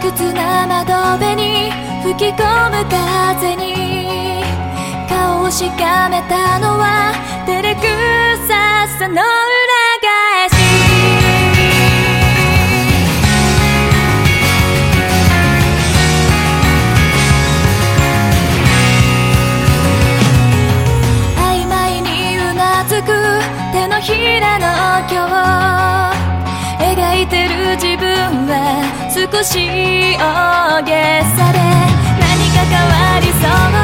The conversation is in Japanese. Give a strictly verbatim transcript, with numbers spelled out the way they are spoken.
屈な窓辺に吹き込む風に顔をしかめたのは照れくささの裏返し。曖昧にうなずく手のひらの今日描いてる自分は少し大げさで何か変わりそう